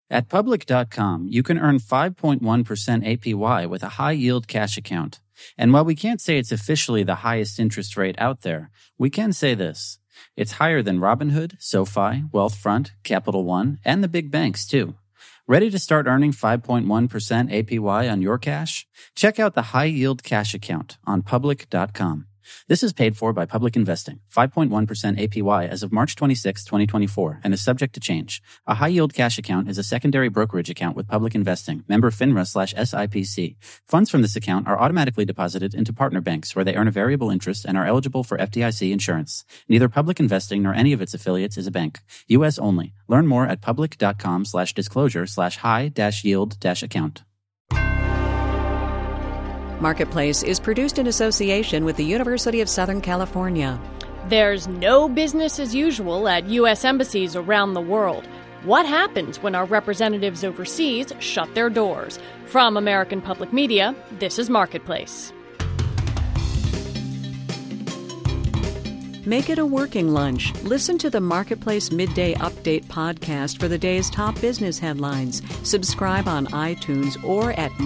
At Public.com, you can earn 5.1% APY with a high-yield cash account. And while we can't say it's officially the highest interest rate out there, we can say this. It's higher than Robinhood, SoFi, Wealthfront, Capital One, and the big banks, too. Ready to start earning 5.1% APY on your cash? Check out the high-yield cash account on Public.com. This is paid for by Public Investing, 5.1% APY as of March 26, 2024, and is subject to change. A high-yield cash account is a secondary brokerage account with Public Investing, member FINRA/SIPC. Funds from this account are automatically deposited into partner banks where they earn a variable interest and are eligible for FDIC insurance. Neither Public Investing nor any of its affiliates is a bank. U.S. only. Learn more at public.com/disclosure/high-yield-account. Marketplace is produced in association with the University of Southern California. There's no business as usual at U.S. embassies around the world. What happens when our representatives overseas shut their doors? From American Public Media, this is Marketplace. Make it a working lunch. Listen to the Marketplace Midday Update podcast for the day's top business headlines. Subscribe on iTunes or at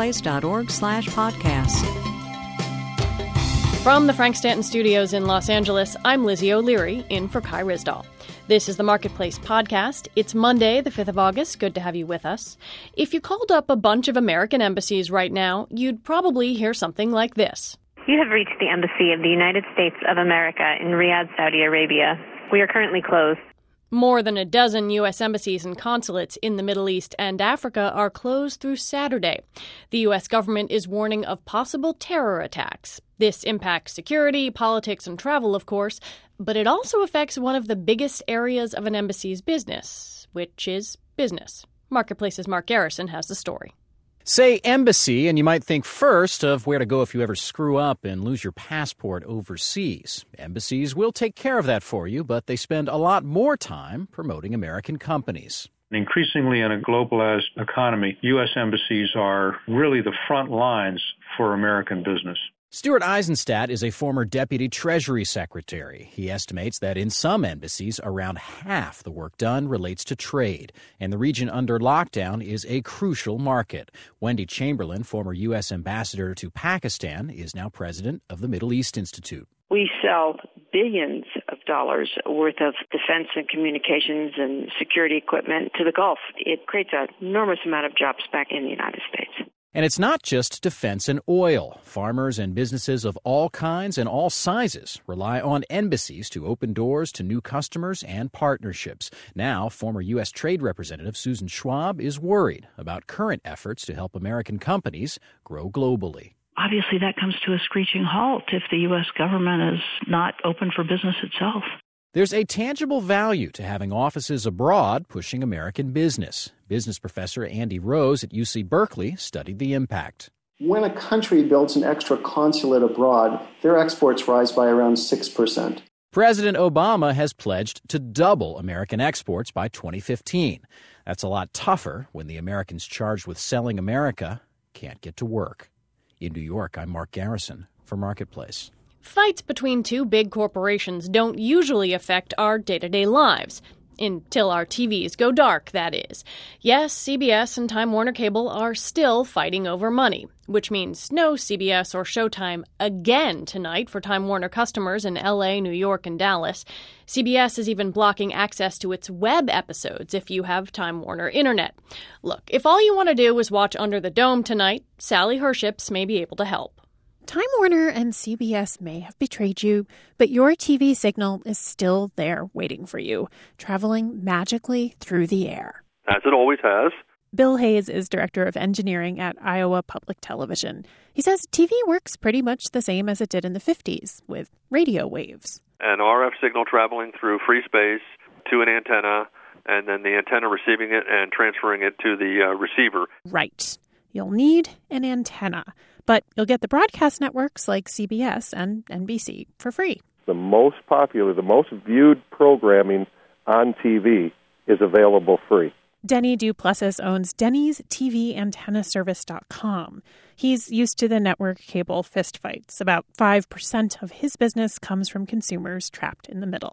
marketplace.org/podcasts. From the Frank Stanton Studios in Los Angeles, I'm Lizzie O'Leary, in for Kai Ryssdal. This is the Marketplace podcast. It's Monday, the 5th of August. Good to have you with us. If you called up a bunch of American embassies right now, you'd probably hear something like this. You have reached the Embassy of the United States of America in Riyadh, Saudi Arabia. We are currently closed. More than a dozen U.S. embassies and consulates in the Middle East and Africa are closed through Saturday. The U.S. government is warning of possible terror attacks. This impacts security, politics, and travel, of course, but it also affects one of the biggest areas of an embassy's business, which is business. Marketplace's Mark Garrison has the story. Say embassy, and you might think first of where to go if you ever screw up and lose your passport overseas. Embassies will take care of that for you, but they spend a lot more time promoting American companies. Increasingly in a globalized economy, U.S. embassies are really the front lines for American business. Stuart Eizenstat is a former Deputy Treasury Secretary. He estimates that in some embassies, around half the work done relates to trade, and the region under lockdown is a crucial market. Wendy Chamberlain, former U.S. Ambassador to Pakistan, is now president of the Middle East Institute. We sell billions of dollars worth of defense and communications and security equipment to the Gulf. It creates an enormous amount of jobs back in the United States. And it's not just defense and oil. Farmers and businesses of all kinds and all sizes rely on embassies to open doors to new customers and partnerships. Now, former U.S. Trade Representative Susan Schwab is worried about current efforts to help American companies grow globally. Obviously, that comes to a screeching halt if the U.S. government is not open for business itself. There's a tangible value to having offices abroad pushing American business. Business professor Andy Rose at UC Berkeley studied the impact. When a country builds an extra consulate abroad, their exports rise by around 6%. President Obama has pledged to double American exports by 2015. That's a lot tougher when the Americans charged with selling America can't get to work. In New York, I'm Mark Garrison for Marketplace. Fights between two big corporations don't usually affect our day-to-day lives. Until our TVs go dark, that is. Yes, CBS and Time Warner Cable are still fighting over money, which means no CBS or Showtime again tonight for Time Warner customers in LA, New York, and Dallas. CBS is even blocking access to its web episodes if you have Time Warner Internet. Look, if all you want to do is watch Under the Dome tonight, Sally Herships may be able to help. Time Warner and CBS may have betrayed you, but your TV signal is still there waiting for you, traveling magically through the air. As it always has. Bill Hayes is Director of Engineering at Iowa Public Television. He says TV works pretty much the same as it did in the 50s, with radio waves. An RF signal traveling through free space to an antenna, and then the antenna receiving it and transferring it to the receiver. Right. You'll need an antenna. But you'll get the broadcast networks like CBS and NBC for free. The most popular, the most viewed programming on TV is available free. Denny Duplessis owns Denny's TV Antenna Service.com. He's used to the network cable fistfights. About 5% of his business comes from consumers trapped in the middle.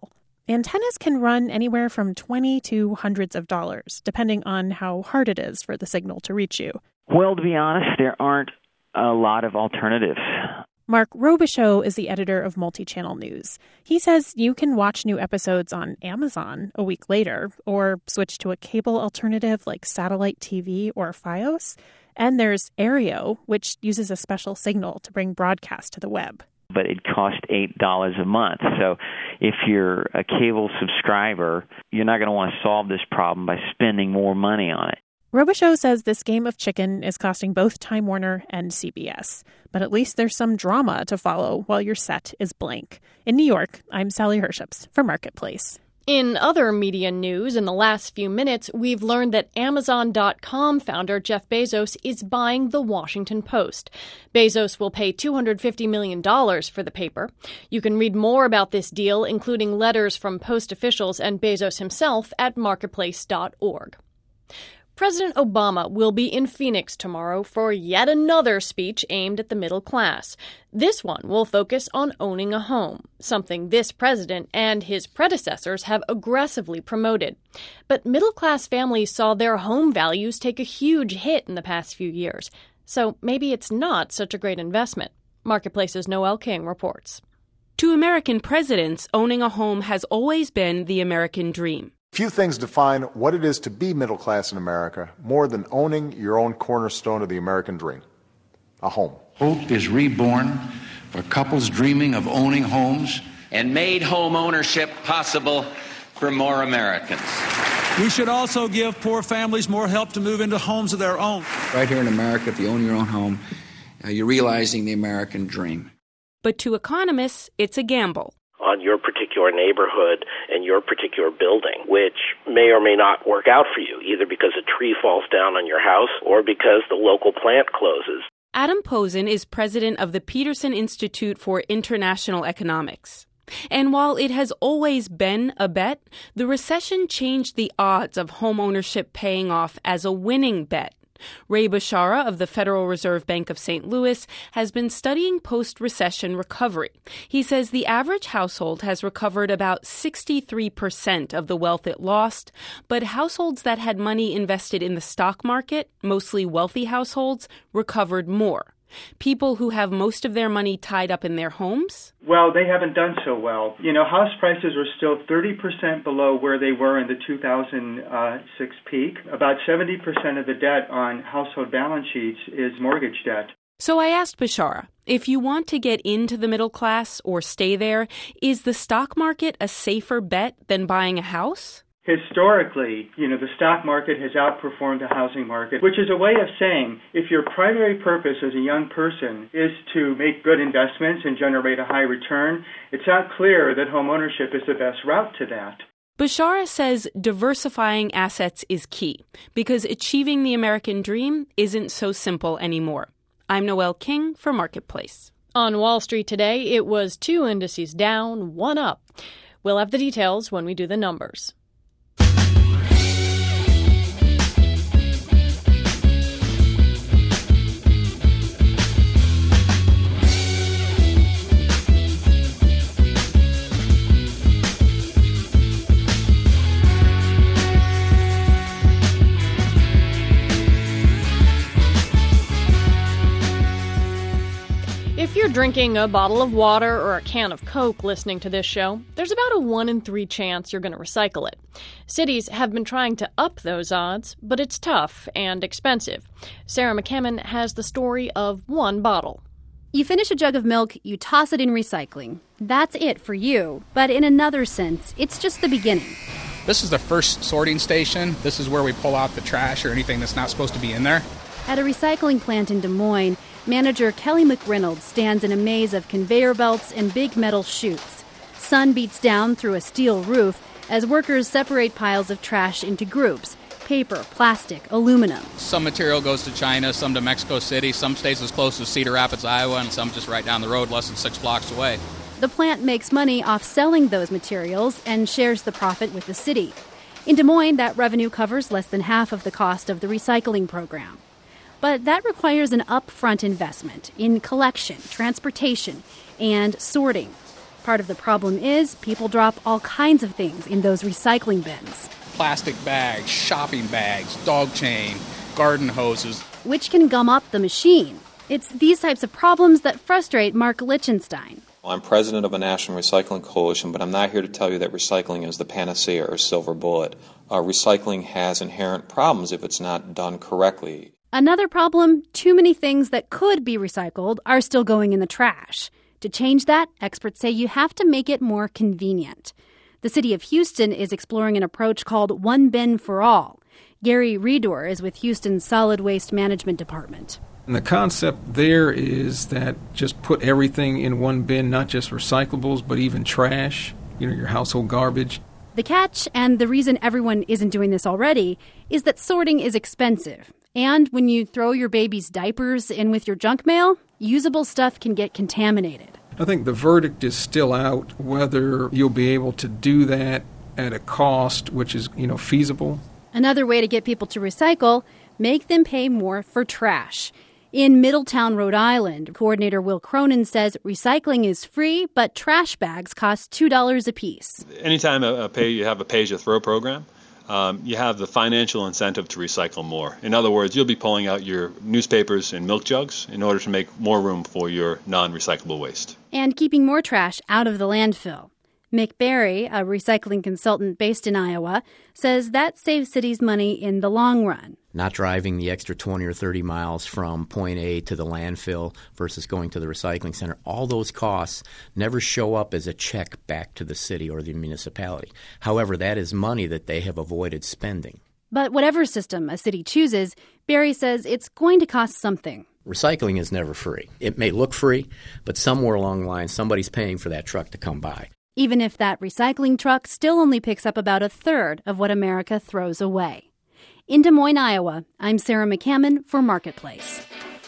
Antennas can run anywhere from $20 to hundreds of dollars, depending on how hard it is for the signal to reach you. Well, to be honest, there aren't a lot of alternatives. Mark Robichaux is the editor of Multichannel News. He says you can watch new episodes on Amazon a week later, or switch to a cable alternative like satellite TV or Fios. And there's Aereo, which uses a special signal to bring broadcast to the web. But it costs $8 a month. So if you're a cable subscriber, you're not going to want to solve this problem by spending more money on it. Robichaux says this game of chicken is costing both Time Warner and CBS. But at least there's some drama to follow while your set is blank. In New York, I'm Sally Herships for Marketplace. In other media news, in the last few minutes, we've learned that Amazon.com founder Jeff Bezos is buying The Washington Post. Bezos will pay $250 million for the paper. You can read more about this deal, including letters from Post officials and Bezos himself, at marketplace.org. President Obama will be in Phoenix tomorrow for yet another speech aimed at the middle class. This one will focus on owning a home, something this president and his predecessors have aggressively promoted. But middle-class families saw their home values take a huge hit in the past few years. So maybe it's not such a great investment. Marketplace's Noel King reports. To American presidents, owning a home has always been the American dream. Few things define what it is to be middle class in America more than owning your own cornerstone of the American dream, a home. Hope is reborn for couples dreaming of owning homes and made home ownership possible for more Americans. We should also give poor families more help to move into homes of their own. Right here in America, if you own your own home, you're realizing the American dream. But to economists, it's a gamble. On your particular neighborhood and your particular building, which may or may not work out for you, either because a tree falls down on your house or because the local plant closes. Adam Posen is president of the Peterson Institute for International Economics. And while it has always been a bet, the recession changed the odds of homeownership paying off as a winning bet. Ray Bashara of the Federal Reserve Bank of St. Louis has been studying post-recession recovery. He says the average household has recovered about 63% of the wealth it lost, but households that had money invested in the stock market, mostly wealthy households, recovered more. People who have most of their money tied up in their homes? Well, they haven't done so well. House prices are still 30% below where they were in the 2006 peak. About 70% of the debt on household balance sheets is mortgage debt. So I asked Bashara, if you want to get into the middle class or stay there, is the stock market a safer bet than buying a house? Historically, the stock market has outperformed the housing market, which is a way of saying if your primary purpose as a young person is to make good investments and generate a high return, it's not clear that homeownership is the best route to that. Bashara says diversifying assets is key because achieving the American dream isn't so simple anymore. I'm Noel King for Marketplace. On Wall Street today, it was 2 indices down, 1 up. We'll have the details when we do the numbers. If you're drinking a bottle of water or a can of Coke listening to this show, there's about a 1 in 3 chance you're going to recycle it. Cities have been trying to up those odds, but it's tough and expensive. Sarah McCammon has the story of one bottle. You finish a jug of milk, you toss it in recycling. That's it for you. But in another sense, it's just the beginning. This is the first sorting station. This is where we pull out the trash or anything that's not supposed to be in there. At a recycling plant in Des Moines, manager Kelly McReynolds stands in a maze of conveyor belts and big metal chutes. Sun beats down through a steel roof as workers separate piles of trash into groups: paper, plastic, aluminum. Some material goes to China, some to Mexico City, some stays as close as Cedar Rapids, Iowa, and some just right down the road, less than 6 blocks away. The plant makes money off selling those materials and shares the profit with the city. In Des Moines, that revenue covers less than half of the cost of the recycling program. But that requires an upfront investment in collection, transportation, and sorting. Part of the problem is people drop all kinds of things in those recycling bins. Plastic bags, shopping bags, dog chain, garden hoses. Which can gum up the machine. It's these types of problems that frustrate Mark Lichtenstein. Well, I'm president of a national recycling coalition, but I'm not here to tell you that recycling is the panacea or silver bullet. Recycling has inherent problems if it's not done correctly. Another problem, too many things that could be recycled are still going in the trash. To change that, experts say you have to make it more convenient. The city of Houston is exploring an approach called One Bin for All. Gary Redor is with Houston's Solid Waste Management Department. And the concept there is that just put everything in one bin, not just recyclables, but even trash, your household garbage. The catch, and the reason everyone isn't doing this already, is that sorting is expensive. And when you throw your baby's diapers in with your junk mail, usable stuff can get contaminated. I think the verdict is still out whether you'll be able to do that at a cost which is, feasible. Another way to get people to recycle, make them pay more for trash. In Middletown, Rhode Island, coordinator Will Cronin says recycling is free, but trash bags cost $2 a piece. Anytime you have a pay-as-you-throw program, you have the financial incentive to recycle more. In other words, you'll be pulling out your newspapers and milk jugs in order to make more room for your non-recyclable waste. And keeping more trash out of the landfill. Mick Berry, a recycling consultant based in Iowa, says that saves cities money in the long run. Not driving the extra 20 or 30 miles from point A to the landfill versus going to the recycling center. All those costs never show up as a check back to the city or the municipality. However, that is money that they have avoided spending. But whatever system a city chooses, Berry says it's going to cost something. Recycling is never free. It may look free, but somewhere along the line, somebody's paying for that truck to come by. Even if that recycling truck still only picks up about a third of what America throws away. In Des Moines, Iowa, I'm Sarah McCammon for Marketplace.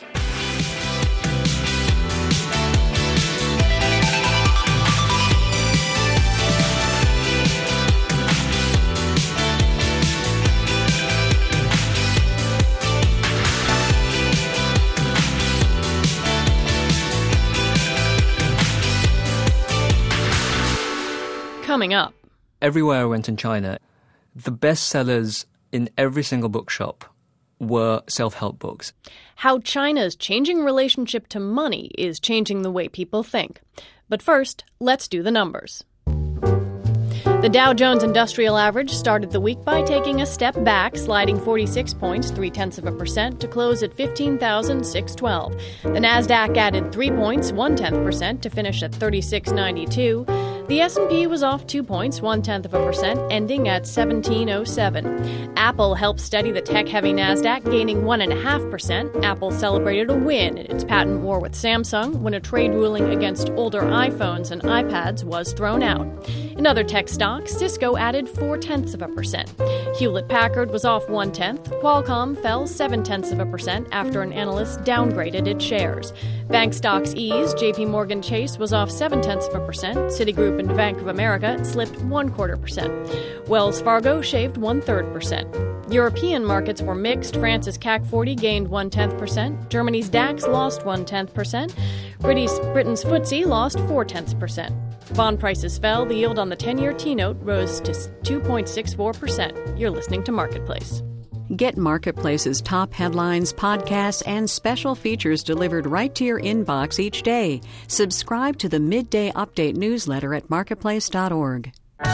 Coming up. Everywhere I went in China, the best sellers in every single bookshop were self-help books. How China's changing relationship to money is changing the way people think. But first, let's do the numbers. The Dow Jones Industrial Average started the week by taking a step back, sliding 46 points, 0.3% to close at 15,612. The Nasdaq added 3 points, 0.1% to finish at 3692. The S&P was off 2 points, 0.1%, ending at 1707. Apple helped steady the tech-heavy Nasdaq, gaining 1.5%. Apple celebrated a win in its patent war with Samsung when a trade ruling against older iPhones and iPads was thrown out. In other tech stocks, Cisco added 0.4%. Hewlett-Packard was off 0.1%. Qualcomm fell 0.7% after an analyst downgraded its shares. Bank stocks eased. JP Morgan Chase was off 0.7%. Citigroup and Bank of America slipped 0.25%. Wells Fargo shaved 0.33%. European markets were mixed. France's CAC 40 gained 0.1%. Germany's DAX lost 0.1%. Britain's FTSE lost 0.4%. Bond prices fell. The yield on the 10-year T-note rose to 2.64%. You're listening to Marketplace. Get Marketplace's top headlines, podcasts, and special features delivered right to your inbox each day. Subscribe to the Midday Update newsletter at marketplace.org.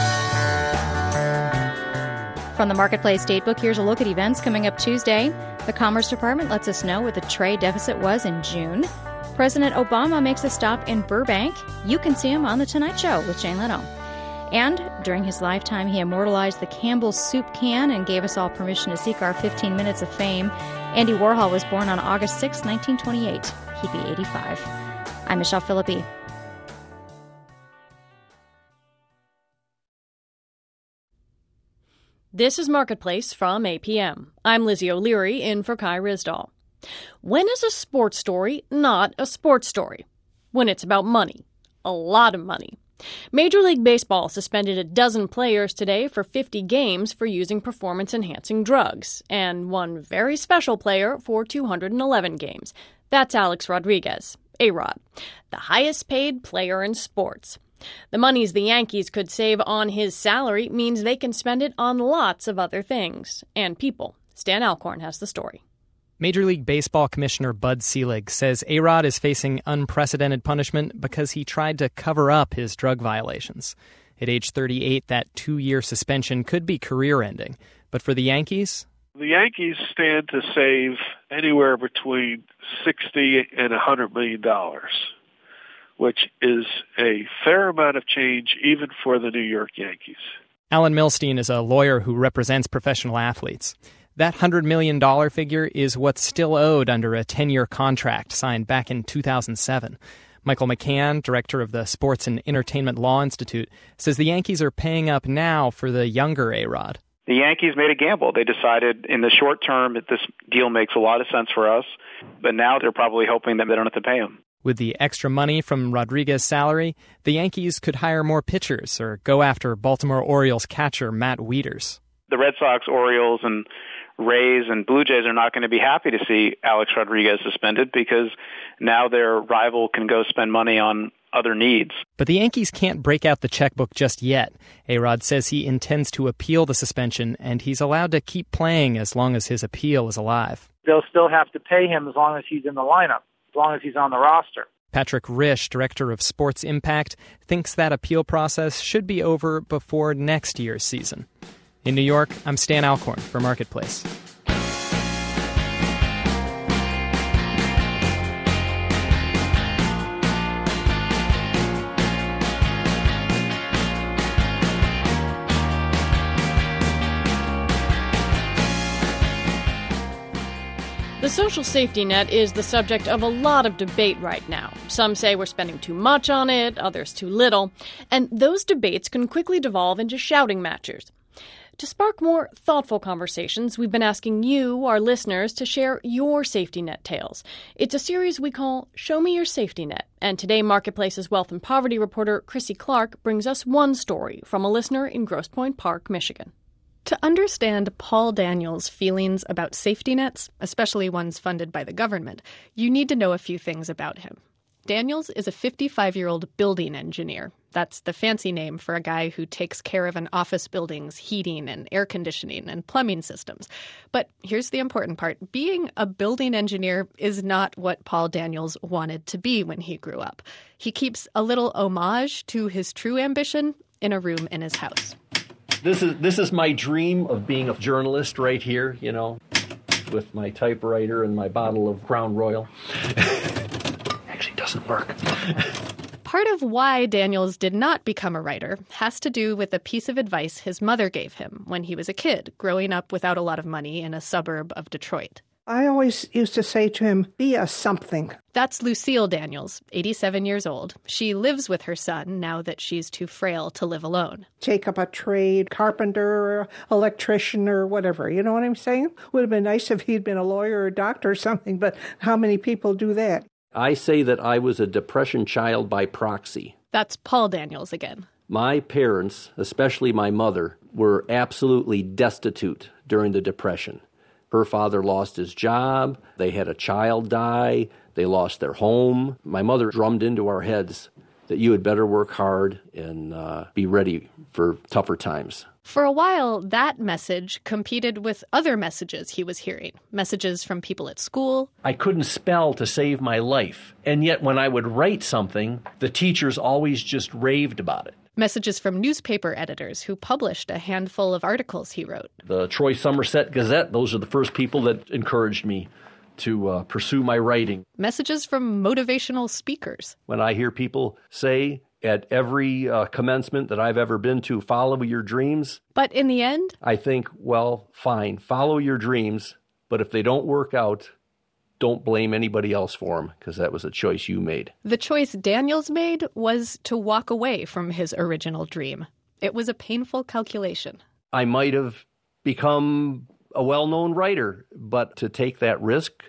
From the Marketplace Datebook, here's a look at events coming up Tuesday. The Commerce Department lets us know what the trade deficit was in June. President Obama makes a stop in Burbank. You can see him on The Tonight Show with Jane Leno. And during his lifetime, he immortalized the Campbell's soup can and gave us all permission to seek our 15 minutes of fame. Andy Warhol was born on August 6, 1928. He'd be 85. I'm Michelle Philippi. This is Marketplace from APM. I'm Lizzie O'Leary in for Kai Risdall. When is a sports story not a sports story? When it's about money. A lot of money. Major League Baseball suspended a dozen players today for 50 games for using performance-enhancing drugs, and one very special player for 211 games. That's Alex Rodriguez, A-Rod, the highest-paid player in sports. The monies the Yankees could save on his salary means they can spend it on lots of other things and people. Stan Alcorn has the story. Major League Baseball Commissioner Bud Selig says A-Rod is facing unprecedented punishment because he tried to cover up his drug violations. At age 38, that 2-year suspension could be career-ending. But for the Yankees? The Yankees stand to save anywhere between $60 and $100 million, which is a fair amount of change even for the New York Yankees. Alan Milstein is a lawyer who represents professional athletes. That $100 million figure is what's still owed under a 10-year contract signed back in 2007. Michael McCann, director of the Sports and Entertainment Law Institute, says the Yankees are paying up now for the younger A-Rod. The Yankees made a gamble. They decided in the short term that this deal makes a lot of sense for us, but now they're probably hoping that they don't have to pay him. With the extra money from Rodriguez's salary, the Yankees could hire more pitchers or go after Baltimore Orioles catcher Matt Wieters. The Red Sox, Orioles, and Rays and Blue Jays are not going to be happy to see Alex Rodriguez suspended because now their rival can go spend money on other needs. But the Yankees can't break out the checkbook just yet. A-Rod says he intends to appeal the suspension, and he's allowed to keep playing as long as his appeal is alive. They'll still have to pay him as long as he's in the lineup, as long as he's on the roster. Patrick Risch, director of Sports Impact, thinks that appeal process should be over before next year's season. In New York, I'm Stan Alcorn for Marketplace. The social safety net is the subject of a lot of debate right now. Some say we're spending too much on it, others too little, and those debates can quickly devolve into shouting matches. To spark more thoughtful conversations, we've been asking you, our listeners, to share your safety net tales. It's a series we call Show Me Your Safety Net, and today Marketplace's wealth and poverty reporter Chrissy Clark brings us one story from a listener in Grosse Pointe Park, Michigan. To understand Paul Daniels' feelings about safety nets, especially ones funded by the government, you need to know a few things about him. Daniels is a 55-year-old building engineer. That's the fancy name for a guy who takes care of an office building's heating and air conditioning and plumbing systems. But here's the important part. Being a building engineer is not what Paul Daniels wanted to be when he grew up. He keeps a little homage to his true ambition in a room in his house. This is my dream of being a journalist right here, you know, with my typewriter and my bottle of Crown Royal. Actually doesn't work. Part of why Daniels did not become a writer has to do with a piece of advice his mother gave him when he was a kid, growing up without a lot of money in a suburb of Detroit. I always used to say to him, be a something. That's Lucille Daniels, 87 years old. She lives with her son now that she's too frail to live alone. Take up a trade, carpenter, electrician, or whatever. You know what I'm saying? Would have been nice if he'd been a lawyer or a doctor or something, but how many people do that? I say that I was a depression child by proxy. That's Paul Daniels again. My parents, especially my mother, were absolutely destitute during the Depression. Her father lost his job, they had a child die, they lost their home. My mother drummed into our heads that you had better work hard and be ready for tougher times. For a while, that message competed with other messages he was hearing, messages from people at school. I couldn't spell to save my life, and yet when I would write something, the teachers always just raved about it. Messages from newspaper editors who published a handful of articles he wrote. The Troy Somerset Gazette, those are the first people that encouraged me to pursue my writing. Messages from motivational speakers. When I hear people say at every commencement that I've ever been to, follow your dreams. But in the end, I think, well, fine, follow your dreams, but if they don't work out, don't blame anybody else for them, because that was a choice you made. The choice Daniels made was to walk away from his original dream. It was a painful calculation. I might have become a well-known writer, but to take that risk,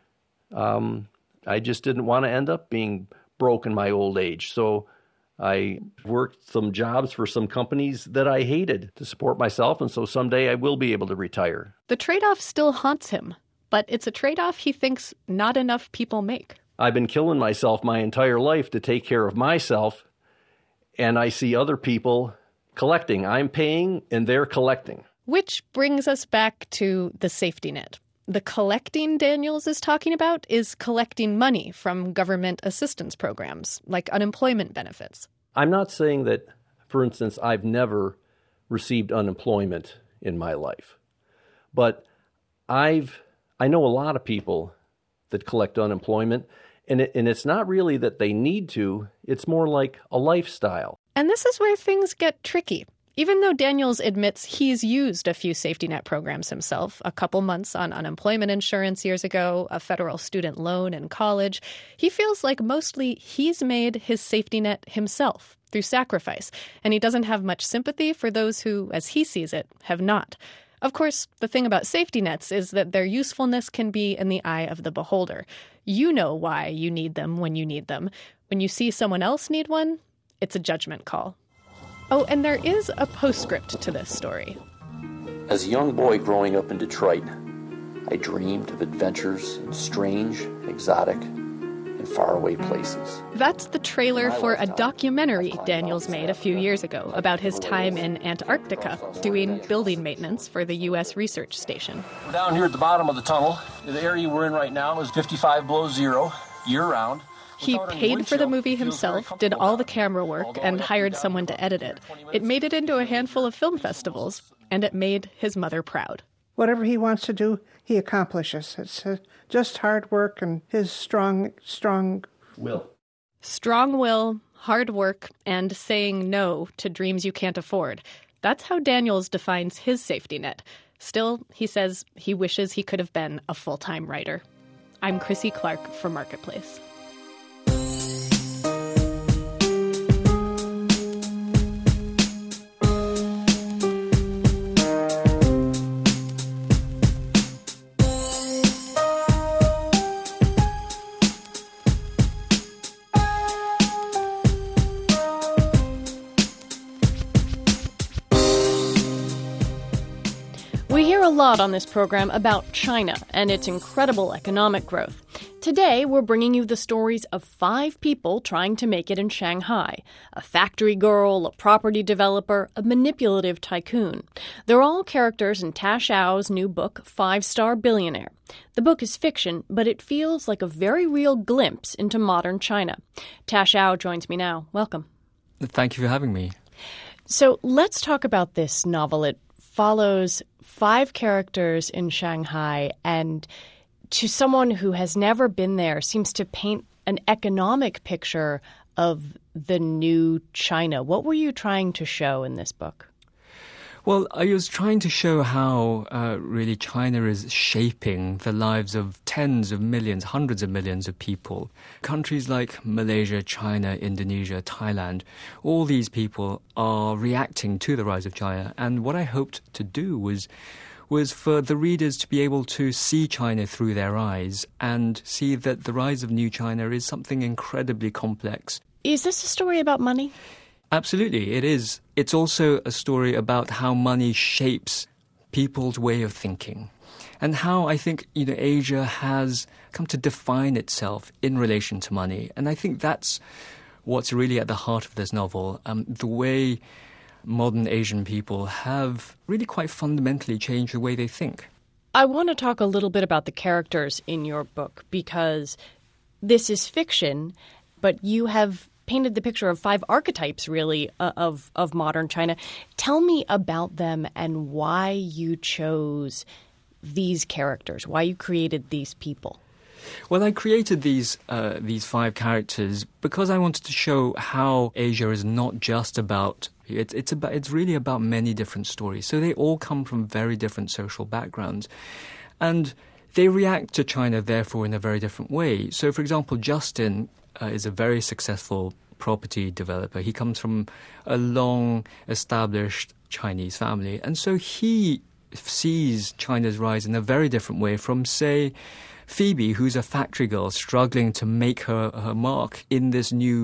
I just didn't want to end up being broke in my old age. So I worked some jobs for some companies that I hated to support myself, and so someday I will be able to retire. The trade-off still haunts him, but it's a trade-off he thinks not enough people make. I've been killing myself my entire life to take care of myself, and I see other people collecting. I'm paying and they're collecting. Which brings us back to the safety net. The collecting Daniels is talking about is collecting money from government assistance programs, like unemployment benefits. I'm not saying that, for instance, I've never received unemployment in my life. But I know a lot of people that collect unemployment, and it's not really that they need to, it's more like a lifestyle. And this is where things get tricky. Even though Daniels admits he's used a few safety net programs himself, a couple months on unemployment insurance years ago, a federal student loan in college, he feels like mostly he's made his safety net himself through sacrifice, and he doesn't have much sympathy for those who, as he sees it, have not. Of course, the thing about safety nets is that their usefulness can be in the eye of the beholder. You know why you need them when you need them. When you see someone else need one, it's a judgment call. Oh, and there is a postscript to this story. As a young boy growing up in Detroit, I dreamed of adventures in strange, exotic, and faraway places. That's the trailer for a documentary Daniels made a few years ago about his time in Antarctica doing building maintenance for the U.S. Research Station. We're down here at the bottom of the tunnel. The area we're in right now is 55 below zero, year-round. He paid for the movie himself, did all the camera work, and hired someone to edit it. It made it into a handful of film festivals, and it made his mother proud. Whatever he wants to do, he accomplishes. It's just hard work and his strong will. Strong will, hard work, and saying no to dreams you can't afford. That's how Daniels defines his safety net. Still, he says he wishes he could have been a full-time writer. I'm Chrissy Clark for Marketplace. We hear a lot on this program about China and its incredible economic growth. Today, we're bringing you the stories of 5 people trying to make it in Shanghai. A factory girl, a property developer, a manipulative tycoon. They're all characters in Ta Xiao's new book, 5-Star Billionaire. The book is fiction, but it feels like a very real glimpse into modern China. Ta Xiao joins me now. Welcome. Thank you for having me. So let's talk about this novel. It follows 5 characters in Shanghai, and to someone who has never been there, seems to paint an economic picture of the new China. What were you trying to show in this book? Well, I was trying to show how really China is shaping the lives of tens of millions, hundreds of millions of people. Countries like Malaysia, China, Indonesia, Thailand, all these people are reacting to the rise of China. And what I hoped to do was for the readers to be able to see China through their eyes and see that the rise of new China is something incredibly complex. Is this a story about money? Absolutely, it is. It's also a story about how money shapes people's way of thinking and how I think, Asia has come to define itself in relation to money. And I think that's what's really at the heart of this novel, the way modern Asian people have really quite fundamentally changed the way they think. I want to talk a little bit about the characters in your book because this is fiction, but you have painted the picture of 5 archetypes, really, of modern China. Tell me about them and why you chose these characters, why you created these people. Well, I created these 5 characters because I wanted to show how Asia is not just about it's really about many different stories. So they all come from very different social backgrounds, and they react to China, therefore, in a very different way. So, for example, Justin is a very successful property developer. He comes from a long-established Chinese family, and so he sees China's rise in a very different way from, say, Phoebe, who's a factory girl struggling to make her mark in this new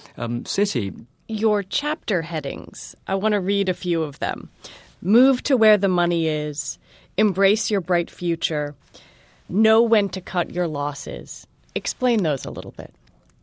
city. Your chapter headings, I want to read a few of them. Move to where the money is. Embrace your bright future. Know when to cut your losses. Explain those a little bit.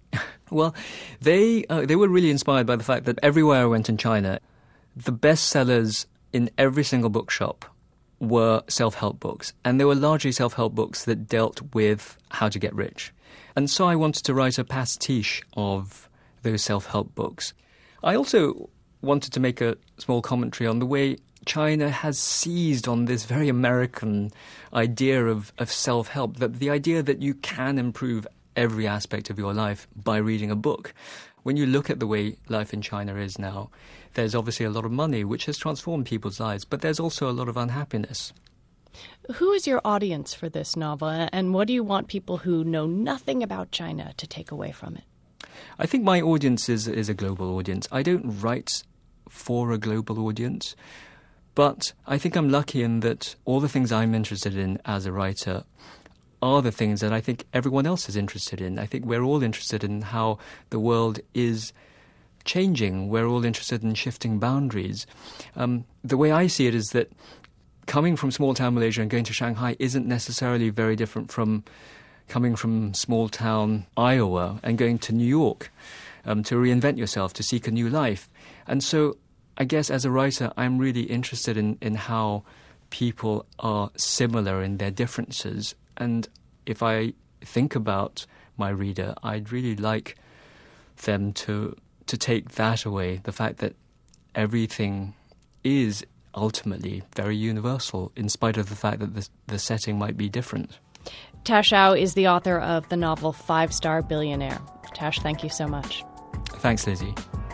Well, they were really inspired by the fact that everywhere I went in China, the best sellers in every single bookshop were self-help books. And they were largely self-help books that dealt with how to get rich. And so I wanted to write a pastiche of those self-help books. I also wanted to make a small commentary on the way China has seized on this very American idea of self-help, that the idea that you can improve every aspect of your life by reading a book. When you look at the way life in China is now, there's obviously a lot of money, which has transformed people's lives, but there's also a lot of unhappiness. Who is your audience for this novel, and what do you want people who know nothing about China to take away from it? I think my audience is a global audience. I don't write for a global audience, but I think I'm lucky in that all the things I'm interested in as a writer are the things that I think everyone else is interested in. I think we're all interested in how the world is changing. We're all interested in shifting boundaries. The way I see it is that coming from small-town Malaysia and going to Shanghai isn't necessarily very different from coming from small-town Iowa and going to New York to reinvent yourself, to seek a new life. And so I guess as a writer, I'm really interested in how people are similar in their differences. And if I think about my reader, I'd really like them to take that away, the fact that everything is ultimately very universal, in spite of the fact that the setting might be different. Tash Shao is the author of the novel 5-Star Billionaire. Tash, thank you so much. Thanks, Lizzie.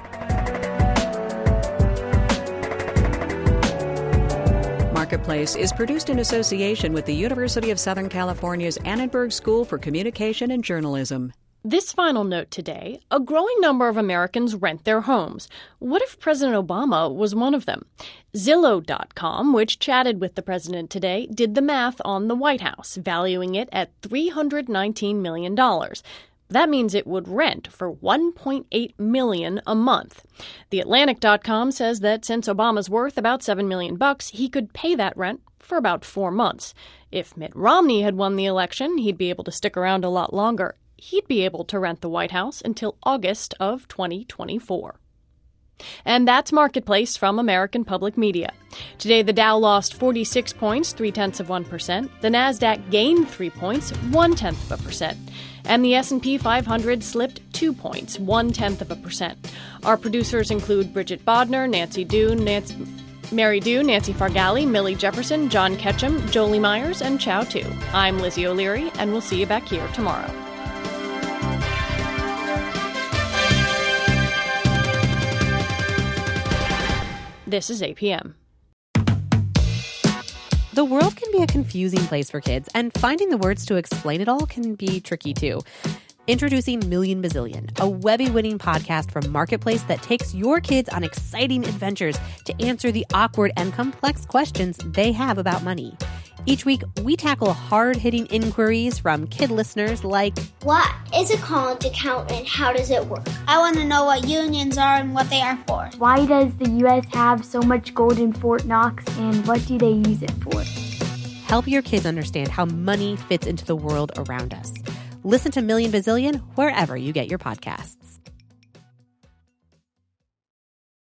Marketplace is produced in association with the University of Southern California's Annenberg School for Communication and Journalism. This final note today, a growing number of Americans rent their homes. What if President Obama was one of them? Zillow.com, which chatted with the president today, did the math on the White House, valuing it at $319 million. That means it would rent for $1.8 million a month. TheAtlantic.com says that since Obama's worth about $7 million, he could pay that rent for about 4 months. If Mitt Romney had won the election, he'd be able to stick around a lot longer. He'd be able to rent the White House until August of 2024. And that's Marketplace from American Public Media. Today, the Dow lost 46 points, 0.3%. The Nasdaq gained 3 points, 0.1%. And the S&P 500 slipped 2 points, 0.1%. Our producers include Bridget Bodner, Nancy Doon, Mary Dew, Nancy Fargali, Millie Jefferson, John Ketchum, Jolie Myers, and Chow Tu. I'm Lizzie O'Leary, and we'll see you back here tomorrow. This is APM. The world can be a confusing place for kids, and finding the words to explain it all can be tricky too. Introducing Million Bazillion, a Webby-winning podcast from Marketplace that takes your kids on exciting adventures to answer the awkward and complex questions they have about money. Each week, we tackle hard-hitting inquiries from kid listeners like, what is a college account and how does it work? I want to know what unions are and what they are for. Why does the U.S. have so much gold in Fort Knox and what do they use it for? Help your kids understand how money fits into the world around us. Listen to Million Bazillion wherever you get your podcasts.